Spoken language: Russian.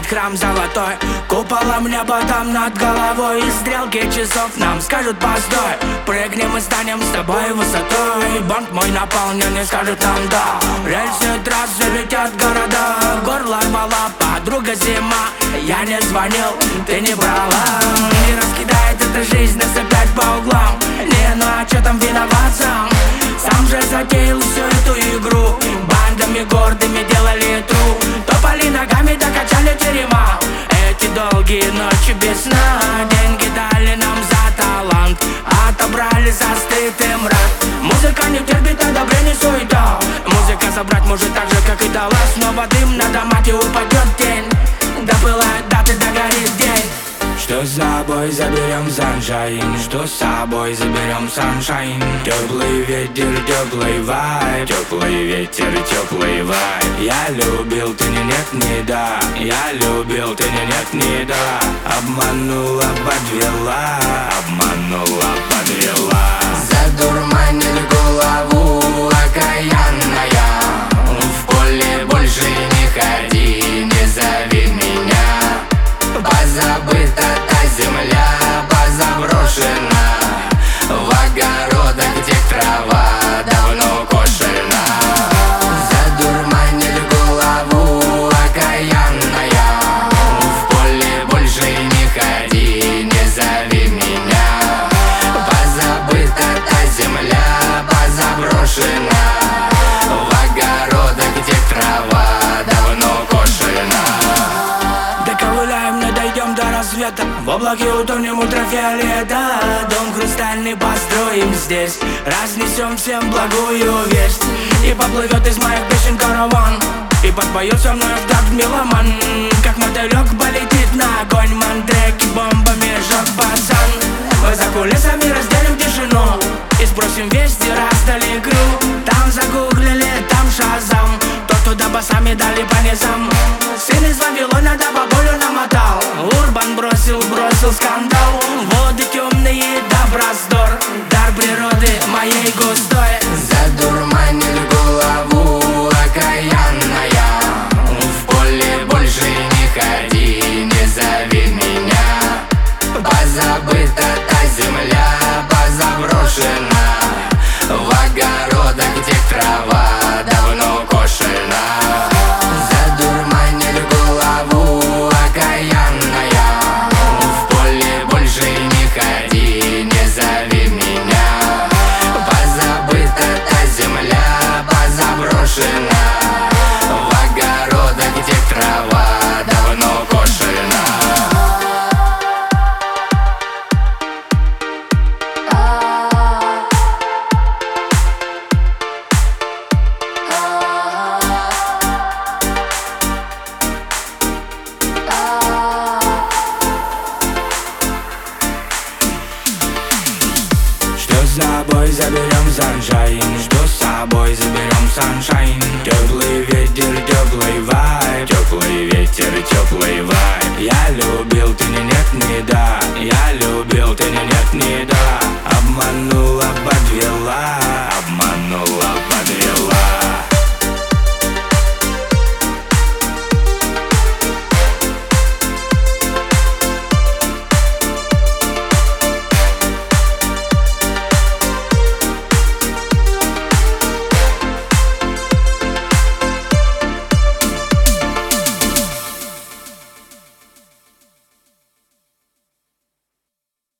храм золотой, куполом небо там над головой. И стрелки часов нам скажут постой. Прыгнем и станем с тобой высотой. Банк мой наполнен и скажет нам да. Рельсы трассы летят города. Горло рвала подруга зима. Я не звонил, ты не брала. Не раскидает эта жизнь нас опять по углам. Не, ну а чё там виноват сам? Сам же затеял всю эту игру. Бандами гордыми делали тру. Топали ногами, докачали терема. Эти долгие ночи без сна. Деньги дали нам за талант, отобрали за стыд и мрак. Музыка не терпит одобрений, суета. Музыка забрать может так же, как и дала. Снова дым на домате, упадет тень. Допылает даты, догорит день. Что с собой заберем саншайн, что с собой заберем саншайн. Теплый ветер, теплый вайб, теплый ветер, теплый вайб. Я любил, ты не нет, не да. Я любил, ты не нет, не да. Обманула, подвела, обманула, подвела. Задурманит голову окаянная. В поле больше не ходи, не зови меня. Позабыта та земля, позаброшена. В огородах, где трава давно кошена. Задурманит голову окаянная. В поле больше не ходи, не зови меня. Позабыта та земля, позаброшена. В огородах, где трава давно кошена. Доковыляем, не дойдем до рассвета. В облаке утонем ультрафиолета. Дом хрустальный построим здесь. Разнесем всем благую весть. И поплывет из моих песен караван. И подпоет со мной в такт меломан. Как мотылек полетит на огонь. Мандреки бомбами жжет пацан. Мы за кулисами разделим тишину. И спросим вести, раздали игру. Там загуглили, там шазам. То туда басами дали по низам. Сын из Вавилона да бабулю намотал. Урбан бросил скандал. Воды темные да раздор. Дар природы моей густой. Задурманит голову окаянная. В поле больше не ходи, не зови меня. Позабыта та земля, позаброшена. В огородах, где трава давно кошена. Задурманит голову окаянная. В поле больше не ходи, не зови меня. Позабыта та земля, позаброшена. В огородах, где трава давно кошена. Что с собой заберем саншайн, что с собой заберем саншайн. Теплый ветер, теплый вайб, теплый ветер, теплый вайб. Я любил, ты не нет, не да.